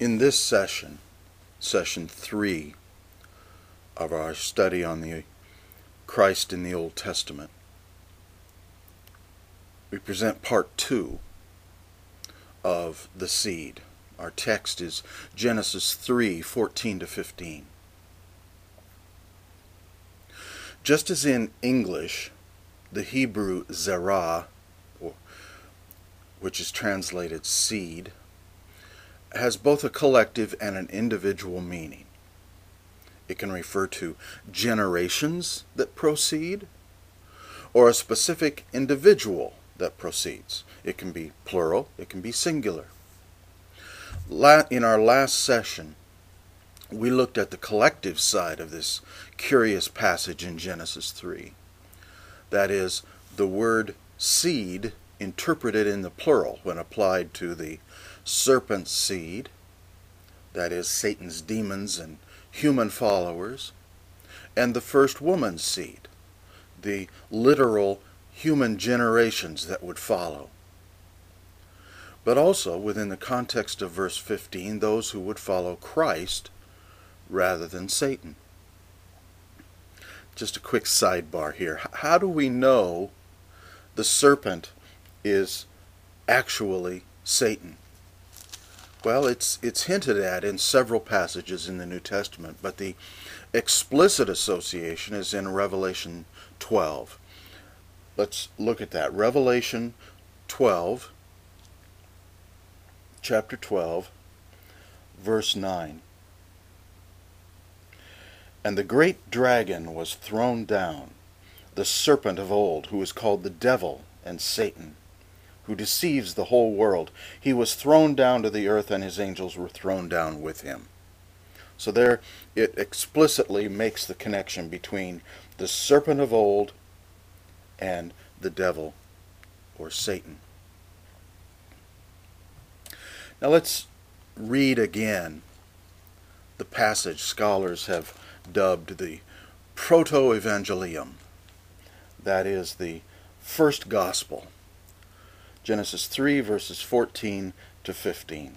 In this session, session 3 of our study on the Christ in the Old Testament, we present part 2 of the seed. Our text is Genesis 3:14-15. Just as in English, the Hebrew zerah, which is translated seed, has both a collective and an individual meaning. It can refer to generations that proceed, or a specific individual that proceeds. It can be plural, it can be singular. In our last session, we looked at the collective side of this curious passage in Genesis 3. That is, the word seed interpreted in the plural when applied to the serpent's seed, that is, Satan's demons and human followers, and the first woman's seed, the literal human generations that would follow. But also, within the context of verse 15, those who would follow Christ rather than Satan. Just a quick sidebar here. How do we know the serpent is actually Satan? Well, it's hinted at in several passages in the New Testament, but the explicit association is in Revelation 12. Let's look at that. Revelation 12, chapter 12, verse 9. And the great dragon was thrown down, the serpent of old, who is called the devil and Satan, who deceives the whole world. He was thrown down to the earth, and his angels were thrown down with him. So there it explicitly makes the connection between the serpent of old and the devil, or Satan. Now let's read again the passage scholars have dubbed the Proto-Evangelium. That is the first gospel. Genesis 3, verses 14 to 15.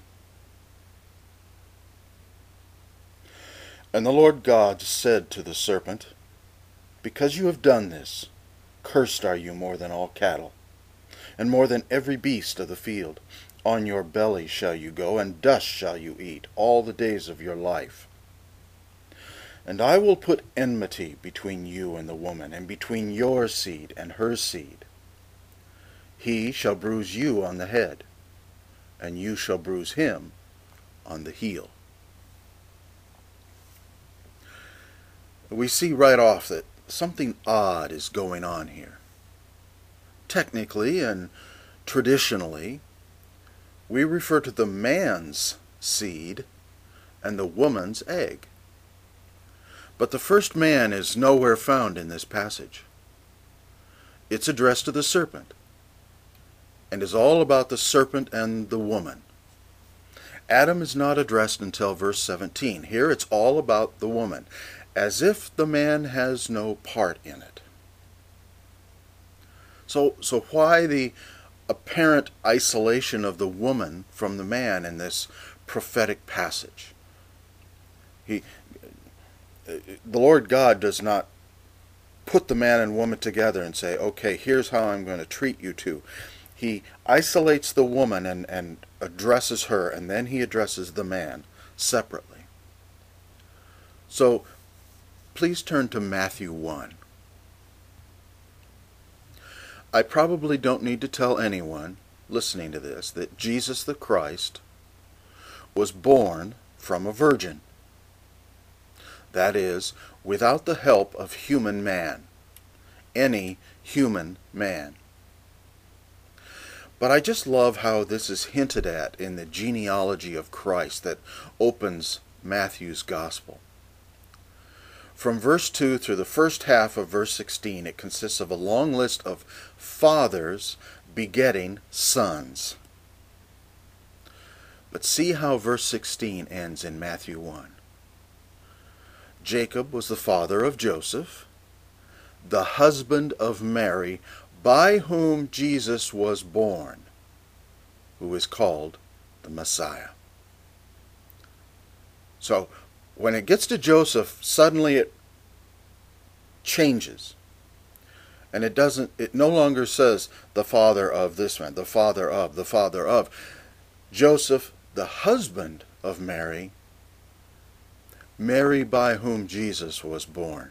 And the Lord God said to the serpent, Because you have done this, cursed are you more than all cattle, and more than every beast of the field. On your belly shall you go, and dust shall you eat all the days of your life. And I will put enmity between you and the woman, and between your seed and her seed. He shall bruise you on the head, and you shall bruise him on the heel. We see right off that something odd is going on here. Technically and traditionally, we refer to the man's seed and the woman's egg. But the first man is nowhere found in this passage. It's addressed to the serpent, and is all about the serpent and the woman. Adam is not addressed until verse 17. Here it's all about the woman, as if the man has no part in it. So why the apparent isolation of the woman from the man in this prophetic passage? The Lord God does not put the man and woman together and say, okay, here's how I'm going to treat you two. He isolates the woman and addresses her, and then he addresses the man separately. So please turn to Matthew 1. I probably don't need to tell anyone listening to this that Jesus the Christ was born from a virgin. That is, without the help of human man, any human man. But I just love how this is hinted at in the genealogy of Christ that opens Matthew's Gospel. From verse 2 through the first half of verse 16, it consists of a long list of fathers begetting sons. But see how verse 16 ends in Matthew 1. Jacob was the father of Joseph, the husband of Mary, by whom Jesus was born, who is called the Messiah. So when it gets to Joseph, suddenly it changes. And it no longer says the father of this man, the father of, the father of. Joseph, the husband of Mary, Mary by whom Jesus was born.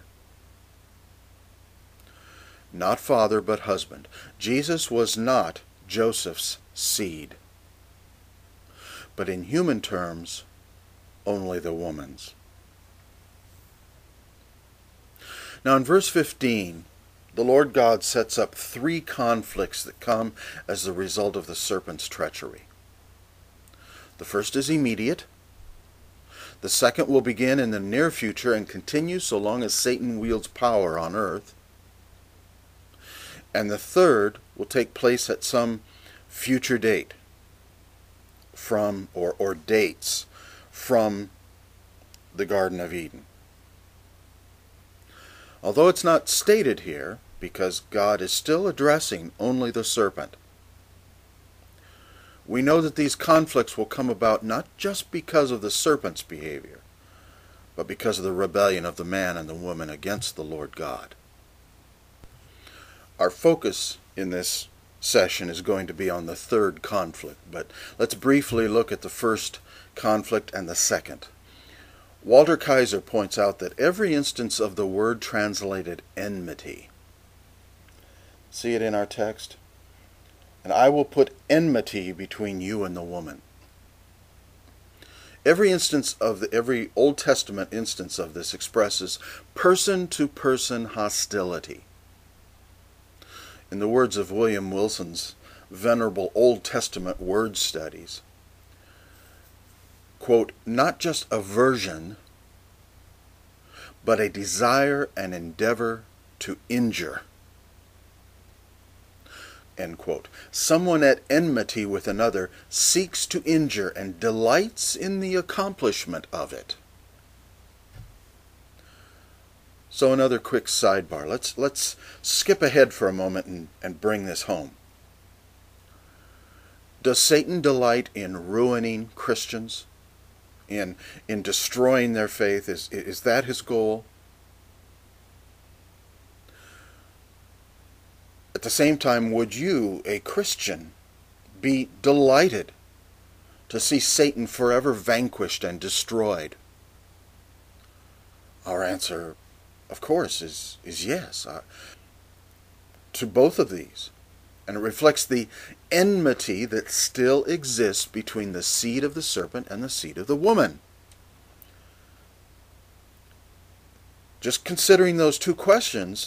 Not father, but husband. Jesus was not Joseph's seed, but in human terms, only the woman's. Now in verse 15, the Lord God sets up three conflicts that come as the result of the serpent's treachery. The first is immediate. The second will begin in the near future and continue so long as Satan wields power on earth. And the third will take place at some future date from, or dates from the Garden of Eden. Although it's not stated here, because God is still addressing only the serpent, we know that these conflicts will come about not just because of the serpent's behavior, but because of the rebellion of the man and the woman against the Lord God. Our focus in this session is going to be on the third conflict, but let's briefly look at the first conflict and the second. Walter Kaiser points out that every instance of the word translated enmity, see it in our text? And I will put enmity between you and the woman. Every Old Testament instance of this expresses person-to-person hostility. In the words of William Wilson's venerable Old Testament word studies, quote, not just aversion, but a desire and endeavor to injure. End quote. Someone at enmity with another seeks to injure and delights in the accomplishment of it. So another quick sidebar. Let's skip ahead for a moment and bring this home. Does Satan delight in ruining Christians? In destroying their faith? Is that his goal? At the same time, would you, a Christian, be delighted to see Satan forever vanquished and destroyed? Our answer, of course, is yes. To both of these. And it reflects the enmity that still exists between the seed of the serpent and the seed of the woman. Just considering those two questions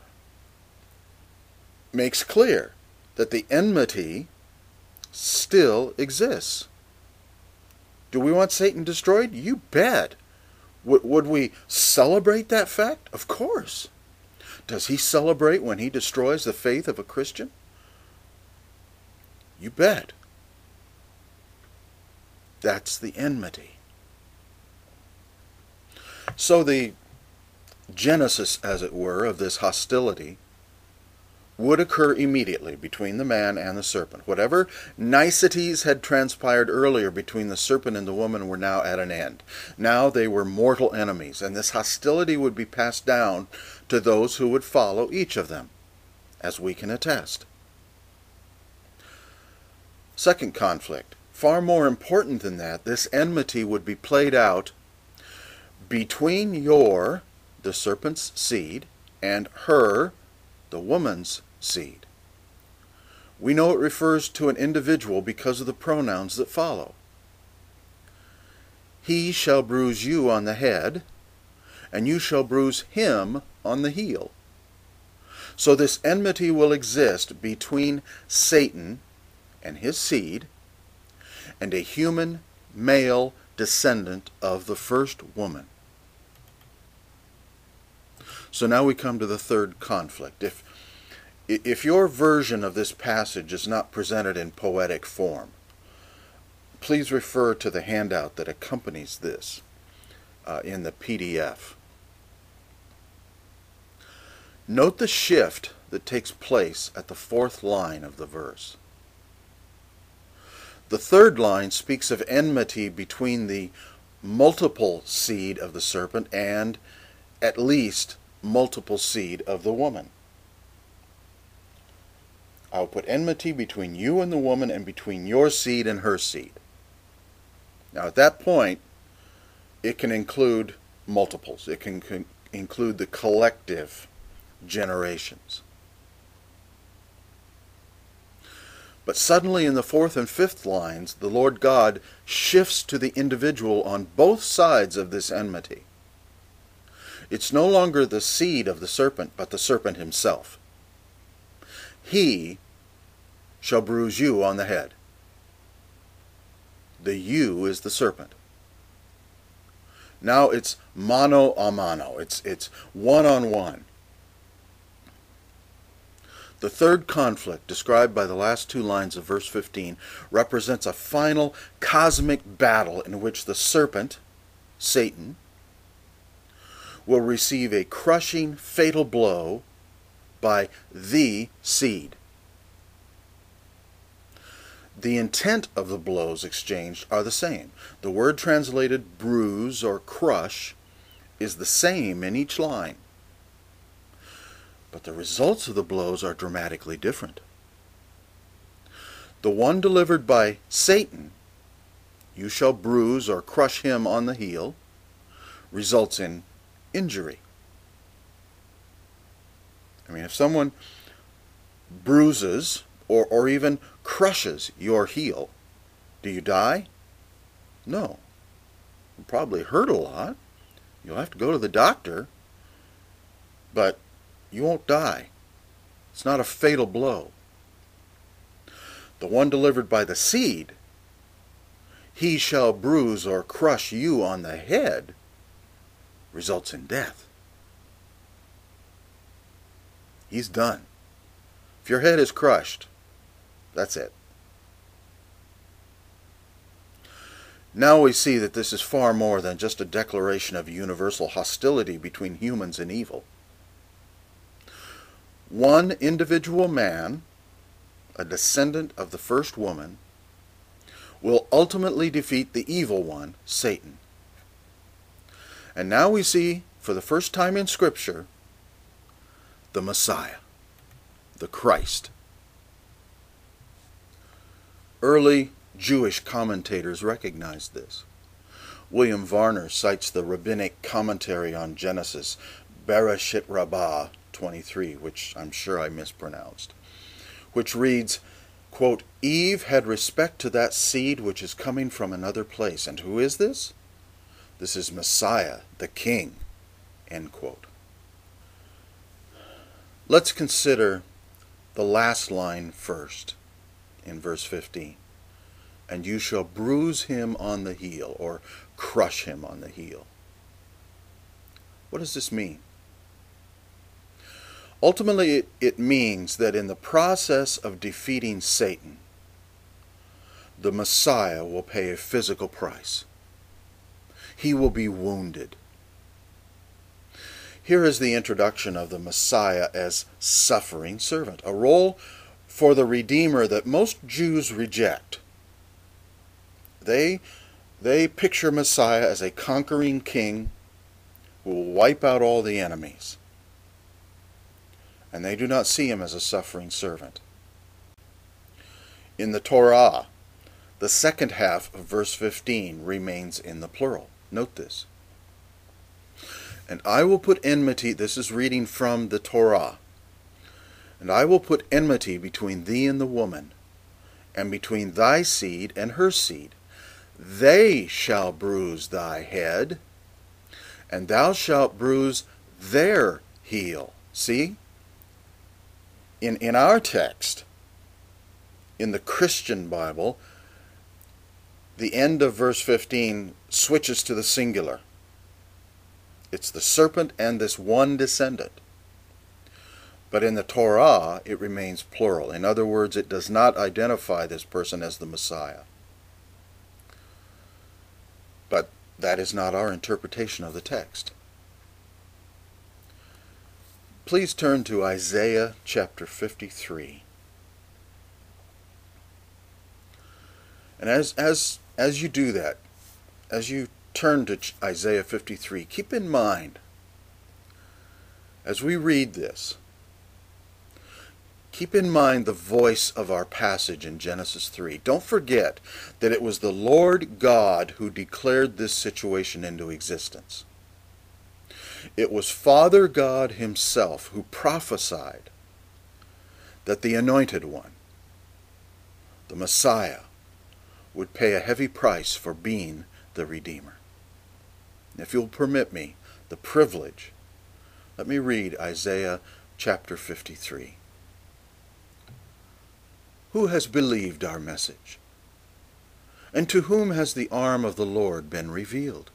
makes clear that the enmity still exists. Do we want Satan destroyed? You bet. Would we celebrate that fact? Of course. Does he celebrate when he destroys the faith of a Christian? You bet. That's the enmity. So the genesis, as it were, of this hostility would occur immediately between the man and the serpent. Whatever niceties had transpired earlier between the serpent and the woman were now at an end. Now they were mortal enemies, and this hostility would be passed down to those who would follow each of them, as we can attest. Second conflict. Far more important than that, this enmity would be played out between the serpent's seed, and her, the woman's seed. We know it refers to an individual because of the pronouns that follow. He shall bruise you on the head, and you shall bruise him on the heel. So this enmity will exist between Satan and his seed and a human male descendant of the first woman. So now we come to the third conflict. If your version of this passage is not presented in poetic form, please refer to the handout that accompanies this in the PDF. Note the shift that takes place at the fourth line of the verse. The third line speaks of enmity between the multiple seed of the serpent and at least multiple seed of the woman. I will put enmity between you and the woman, and between your seed and her seed. Now at that point, it can include multiples. It can include the collective generations. But suddenly in the fourth and fifth lines, the Lord God shifts to the individual on both sides of this enmity. It's no longer the seed of the serpent, but the serpent himself. He shall bruise you on the head. The you is the serpent. Now it's mano a mano. It's one-on-one. The third conflict, described by the last two lines of verse 15, represents a final cosmic battle in which the serpent, Satan, will receive a crushing, fatal blow by the seed. The intent of the blows exchanged are the same. The word translated bruise or crush is the same in each line. But the results of the blows are dramatically different. The one delivered by Satan, you shall bruise or crush him on the heel, results in injury. I mean, if someone bruises or even crushes your heel, do you die? No. You'll probably hurt a lot. You'll have to go to the doctor, but you won't die. It's not a fatal blow. The one delivered by the seed, he shall bruise or crush you on the head, results in death. He's done. If your head is crushed, that's it. Now we see that this is far more than just a declaration of universal hostility between humans and evil. One individual man, a descendant of the first woman, will ultimately defeat the evil one, Satan. And now we see, for the first time in Scripture, the Messiah, the Christ. Early Jewish commentators recognized this. William Varner cites the rabbinic commentary on Genesis, Bereshit Rabbah 23, which I'm sure I mispronounced, which reads, quote, Eve had respect to that seed which is coming from another place. And who is this? This is Messiah, the King, end quote. Let's consider the last line first in verse 15. And you shall bruise him on the heel, or crush him on the heel. What does this mean? Ultimately, it means that in the process of defeating Satan, the Messiah will pay a physical price. He will be wounded. Here is the introduction of the Messiah as suffering servant, a role for the Redeemer that most Jews reject. They picture Messiah as a conquering king who will wipe out all the enemies. And they do not see him as a suffering servant. In the Torah, the second half of verse 15 remains in the plural. Note this. And I will put enmity, this is reading from the Torah, and I will put enmity between thee and the woman, and between thy seed and her seed. They shall bruise thy head, and thou shalt bruise their heel. See? In our text, in the Christian Bible, the end of verse 15 switches to the singular. It's the serpent and this one descendant. But in the Torah, it remains plural. In other words, it does not identify this person as the Messiah. But that is not our interpretation of the text. Please turn to Isaiah chapter 53. And as you do that, as you turn to Isaiah 53, keep in mind, as we read this, keep in mind the voice of our passage in Genesis 3. Don't forget that it was the Lord God who declared this situation into existence. It was Father God himself who prophesied that the Anointed One, the Messiah, would pay a heavy price for being the Redeemer. If you'll permit me the privilege, let me read Isaiah chapter 53. Who has believed our message? And to whom has the arm of the Lord been revealed?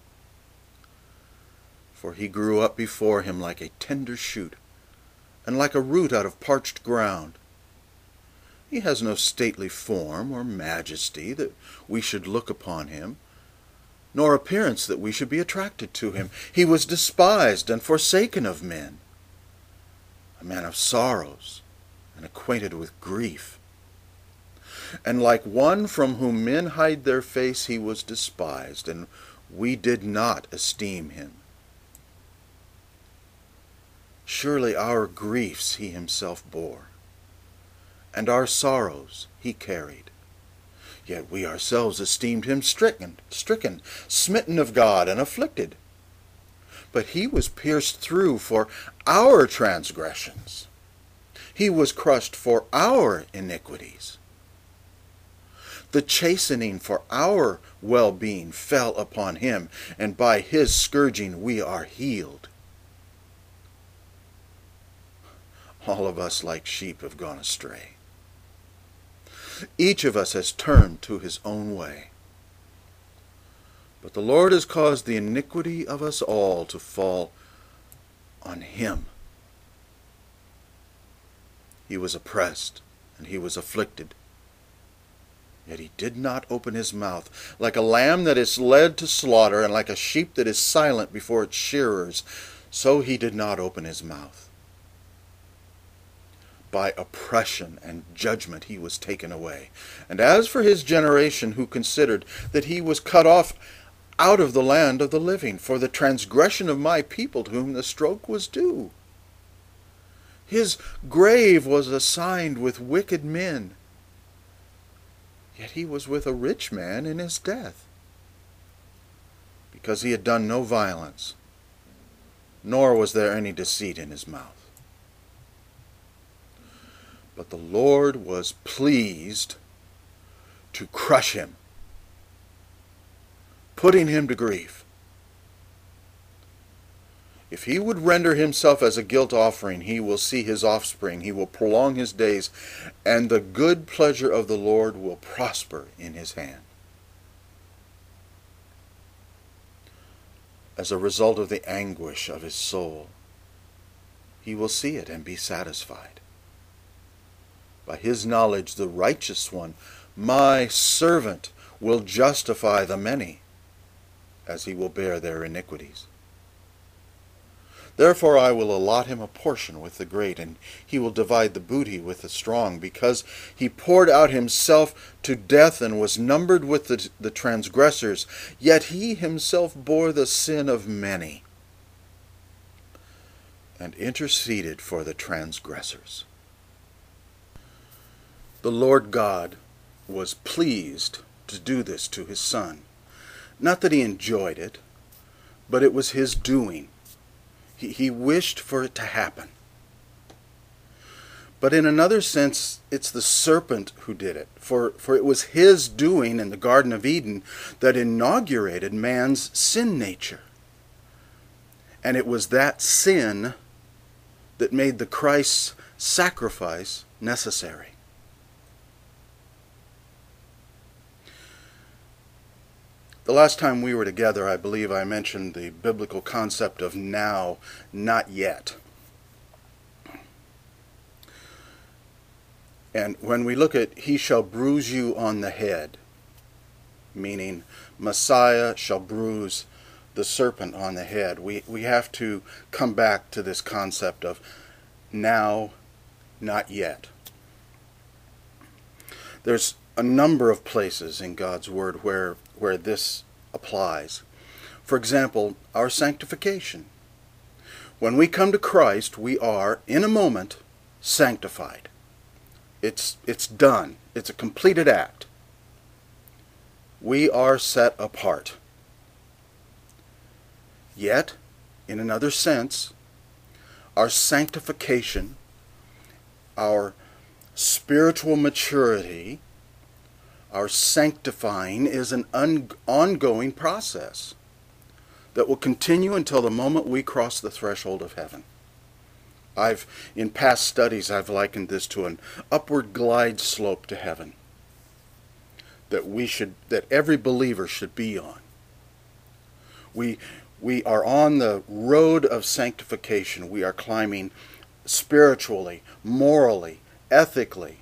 For he grew up before him like a tender shoot, and like a root out of parched ground. He has no stately form or majesty that we should look upon him, nor appearance that we should be attracted to him. He was despised and forsaken of men, a man of sorrows and acquainted with grief. And like one from whom men hide their face, he was despised, and we did not esteem him. Surely our griefs he himself bore, and our sorrows he carried. Yet we ourselves esteemed him stricken, smitten of God, and afflicted. But he was pierced through for our transgressions. He was crushed for our iniquities. The chastening for our well-being fell upon him, and by his scourging we are healed. All of us like sheep have gone astray. Each of us has turned to his own way. But the Lord has caused the iniquity of us all to fall on him. He was oppressed and he was afflicted. Yet he did not open his mouth. Like a lamb that is led to slaughter, and like a sheep that is silent before its shearers, so he did not open his mouth. By oppression and judgment he was taken away. And as for his generation, who considered that he was cut off out of the land of the living, for the transgression of my people to whom the stroke was due. His grave was assigned with wicked men, yet he was with a rich man in his death, because he had done no violence, nor was there any deceit in his mouth. But the Lord was pleased to crush him, putting him to grief. If he would render himself as a guilt offering, he will see his offspring, he will prolong his days, and the good pleasure of the Lord will prosper in his hand. As a result of the anguish of his soul, he will see it and be satisfied. By his knowledge, the righteous one, my servant, will justify the many, as he will bear their iniquities. Therefore I will allot him a portion with the great, and he will divide the booty with the strong, because he poured out himself to death and was numbered with the transgressors, yet he himself bore the sin of many, and interceded for the transgressors. The Lord God was pleased to do this to his Son. Not that he enjoyed it, but it was his doing. He wished for it to happen. But in another sense, it's the serpent who did it. For it was his doing in the Garden of Eden that inaugurated man's sin nature. And it was that sin that made the Christ's sacrifice necessary. The last time we were together, I believe I mentioned the biblical concept of now, not yet. And when we look at he shall bruise you on the head, meaning Messiah shall bruise the serpent on the head, we have to come back to this concept of now, not yet. There's a number of places in God's Word where this applies. For example, our sanctification. When we come to Christ, we are, in a moment, sanctified. It's done. It's a completed act. We are set apart. Yet, in another sense, our sanctification, our spiritual maturity, our sanctifying is an ongoing process that will continue until the moment we cross the threshold of heaven. In past studies, I've likened this to an upward glide slope to heaven that every believer should be on. We are on the road of sanctification. We are climbing spiritually, morally, ethically.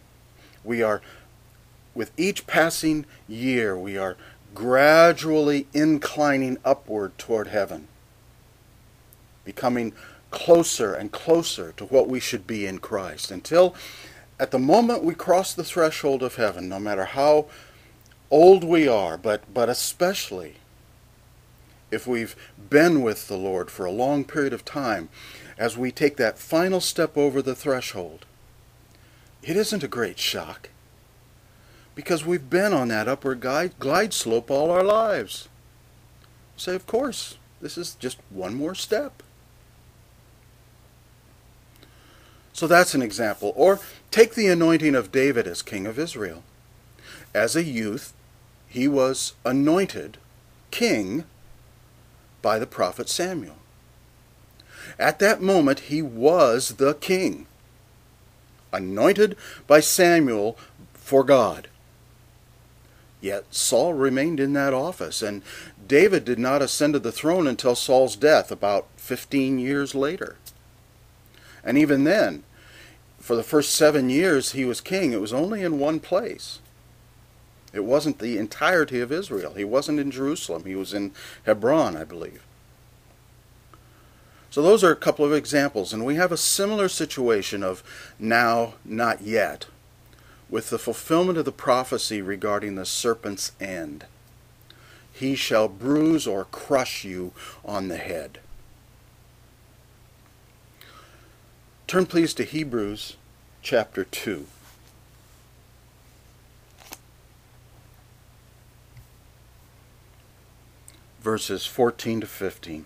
With each passing year, we are gradually inclining upward toward heaven, becoming closer and closer to what we should be in Christ, until at the moment we cross the threshold of heaven, no matter how old we are, but especially if we've been with the Lord for a long period of time, as we take that final step over the threshold, it isn't a great shock, because we've been on that upward glide slope all our lives. Say, of course, this is just one more step. So that's an example. Or take the anointing of David as king of Israel. As a youth, he was anointed king by the prophet Samuel. At that moment, he was the king, anointed by Samuel for God. Yet Saul remained in that office, and David did not ascend to the throne until Saul's death about 15 years later. And even then, for the first 7 years he was king, it was only in one place. It wasn't the entirety of Israel. He wasn't in Jerusalem. He was in Hebron, I believe. So those are a couple of examples, and we have a similar situation of now, not yet, with the fulfillment of the prophecy regarding the serpent's end. He shall bruise or crush you on the head. Turn please to Hebrews chapter 2. Verses 14 to 15.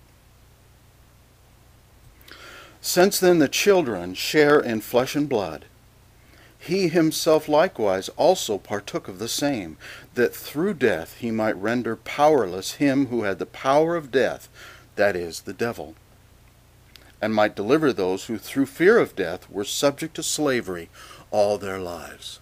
Since then the children share in flesh and blood, he himself likewise also partook of the same, that through death he might render powerless him who had the power of death, that is, the devil, and might deliver those who through fear of death were subject to slavery all their lives.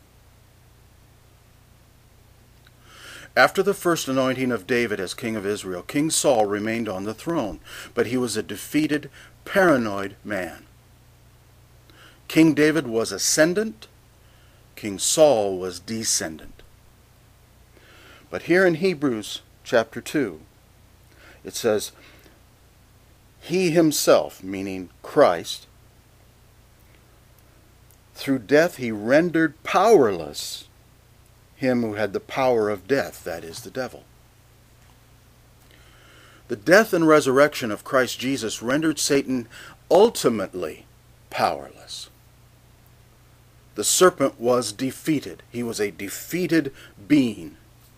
After the first anointing of David as king of Israel, King Saul remained on the throne, but he was a defeated, paranoid man. King David was ascendant, King Saul was descendant. But here in Hebrews chapter 2, it says, he himself, meaning Christ, through death he rendered powerless him who had the power of death, that is, the devil. The death and resurrection of Christ Jesus rendered Satan ultimately powerless. The serpent was defeated. He was a defeated being.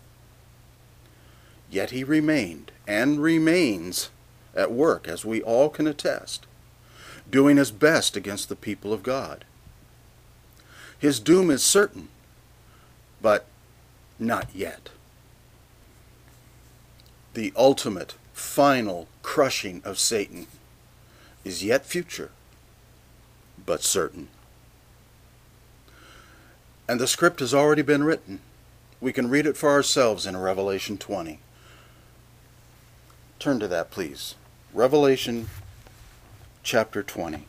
Yet he remained and remains at work, as we all can attest, doing his best against the people of God. His doom is certain, but not yet. The ultimate, final crushing of Satan is yet future, but certain. And the script has already been written. We can read it for ourselves in Revelation 20. Turn to that, please. Revelation chapter 20.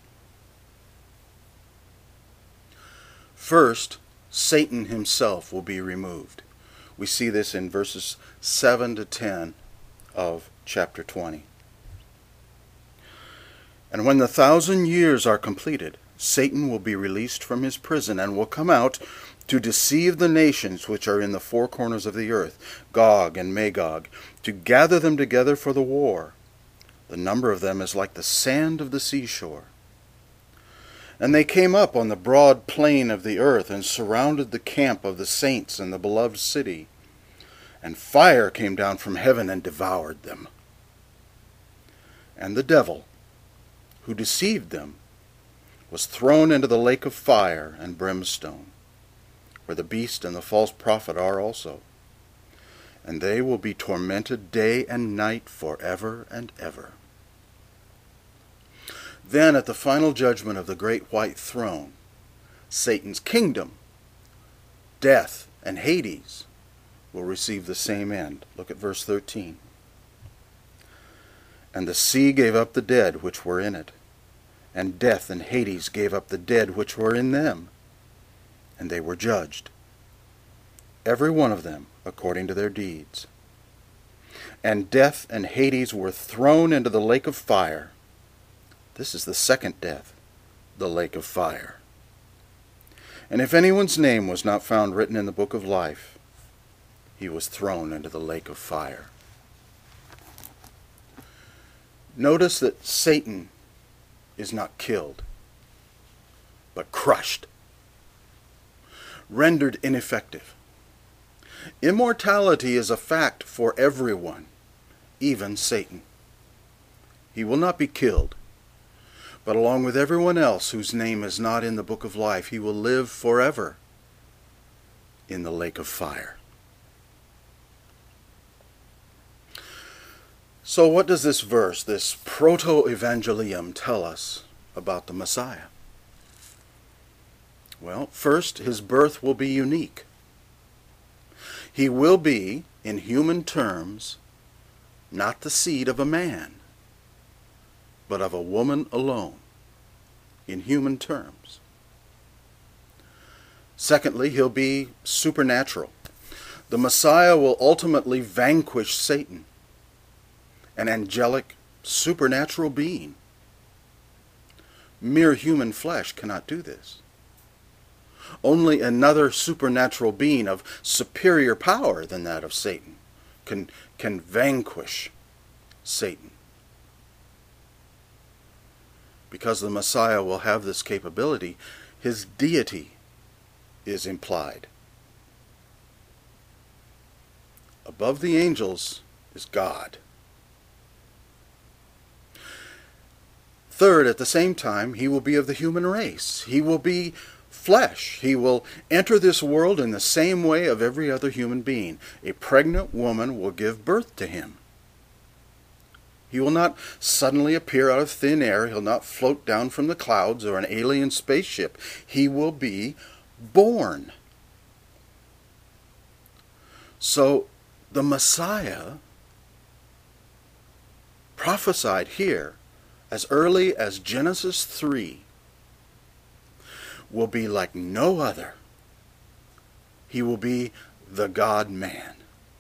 First, Satan himself will be removed. We see this in verses 7 to 10 of chapter 20. And when the 1,000 years are completed, Satan will be released from his prison and will come out to deceive the nations which are in the four corners of the earth, Gog and Magog, to gather them together for the war. The number of them is like the sand of the seashore. And they came up on the broad plain of the earth, and surrounded the camp of the saints and the beloved city. And fire came down from heaven and devoured them. And the devil, who deceived them, was thrown into the lake of fire and brimstone, where the beast and the false prophet are also. And they will be tormented day and night forever and ever. Then at the final judgment of the great white throne, Satan's kingdom, death, and Hades will receive the same end. Look at verse 13. And the sea gave up the dead which were in it, and death and Hades gave up the dead which were in them, and they were judged, every one of them according to their deeds. And death and Hades were thrown into the lake of fire. This is the second death, the lake of fire. And if anyone's name was not found written in the book of life, he was thrown into the lake of fire. Notice that Satan is not killed, but crushed, rendered ineffective. Immortality is a fact for everyone, even Satan. He will not be killed, but along with everyone else whose name is not in the book of life, he will live forever in the lake of fire. So what does this verse, this proto-evangelium, tell us about the Messiah? Well, first, his birth will be unique. He will be, in human terms, not the seed of a man, but of a woman alone, in human terms. Secondly, he'll be supernatural. The Messiah will ultimately vanquish Satan, an angelic, supernatural being. Mere human flesh cannot do this. Only another supernatural being of superior power than that of Satan can vanquish Satan. Because the Messiah will have this capability, his deity is implied. Above the angels is God. Third, at the same time, he will be of the human race. He will be flesh. He will enter this world in the same way of every other human being. A pregnant woman will give birth to him. He will not suddenly appear out of thin air. He'll not float down from the clouds or an alien spaceship. He will be born. So the Messiah, prophesied here as early as Genesis 3, will be like no other. He will be the God-man.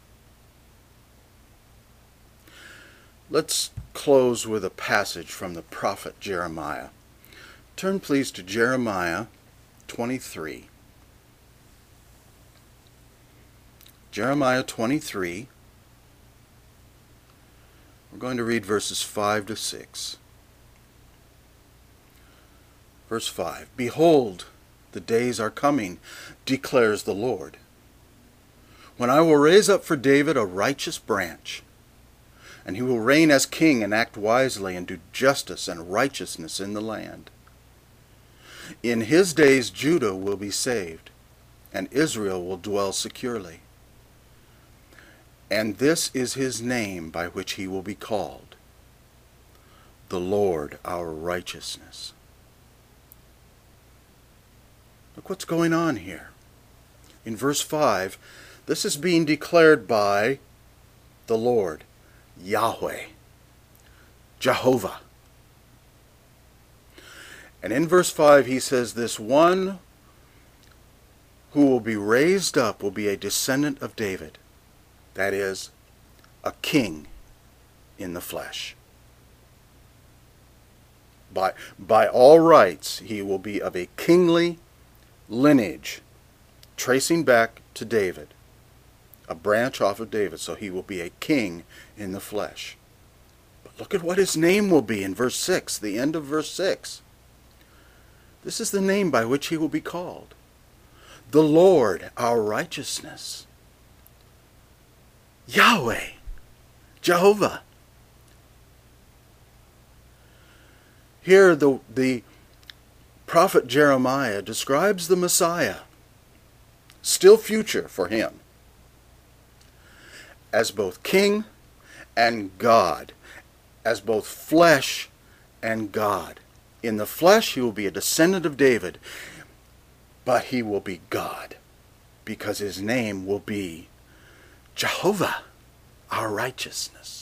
Let's close with a passage from the prophet Jeremiah. Turn please to Jeremiah 23. Jeremiah 23. We're going to read verses 5 to 6. Verse 5, Behold, the days are coming, declares the Lord, when I will raise up for David a righteous branch, and he will reign as king and act wisely and do justice and righteousness in the land. In his days Judah will be saved, and Israel will dwell securely. And this is his name by which he will be called, the Lord our righteousness. Look what's going on here. In verse 5, this is being declared by the Lord, Yahweh, Jehovah. And in verse 5 he says this one who will be raised up will be a descendant of David. That is, a king in the flesh. By all rights, he will be of a kingly lineage, tracing back to David, a branch off of David, so he will be a king in the flesh. But look at what his name will be in verse 6, the end of verse 6. This is the name by which he will be called. The Lord, our righteousness. Yahweh, Jehovah. Here the prophet Jeremiah describes the Messiah, still future for him, as both king and God, as both flesh and God. In the flesh he will be a descendant of David, but he will be God, because his name will be Jehovah, our righteousness.